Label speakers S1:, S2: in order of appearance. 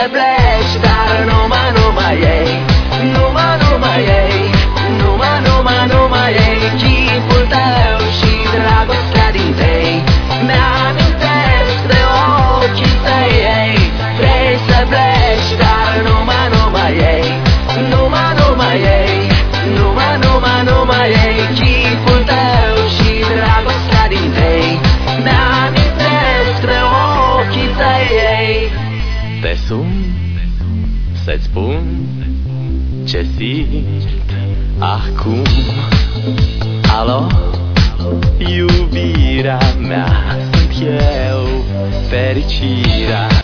S1: să pleci, dar numai ei, numai ei, numai ei, chipul tău și dragostea din tei mi-amintesc de ochii tăi, ei. Vrei să pleci, dar numai ei, numai ei, numai ei, chipul tău și dragostea din tei mi-amintesc de ochii tăi, ei.
S2: Te sun să-ți spun ce simt acum. Alo, iubirea mea, sunt eu, fericirea